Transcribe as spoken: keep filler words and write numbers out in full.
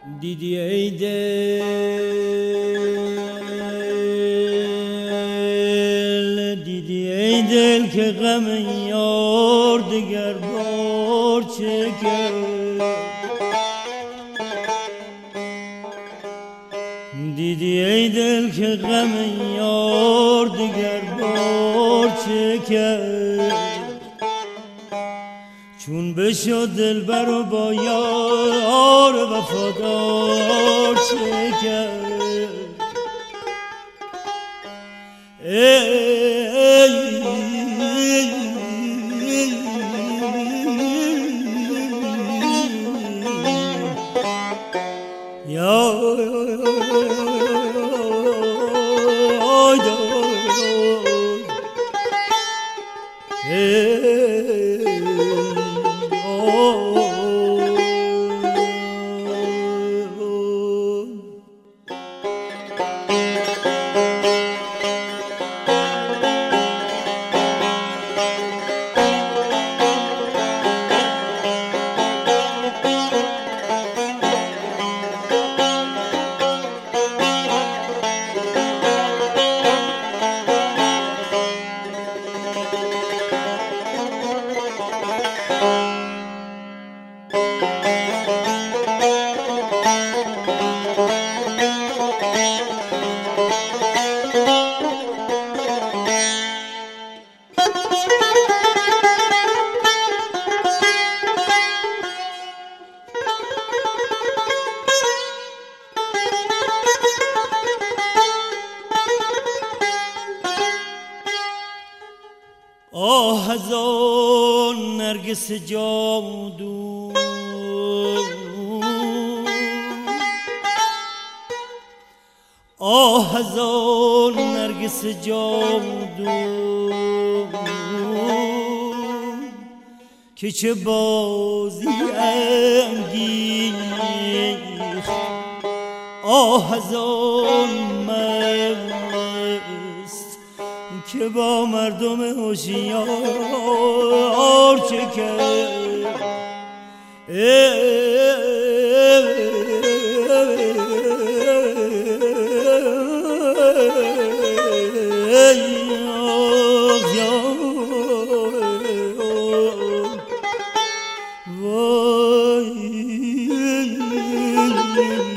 دیدی ای دل، دیدی ای دل که غم یار دگر بار چکد. دیدی ای دل که غم یار دگر بار چکد. چون بشد دلبر و با یار وفادار چه کرد. ای یا آه از آن نرگس جادو، آه از آن نرگس جادو که چه بازی انگیخت. آه از آن که با مردم هوشیار چه کرد. وای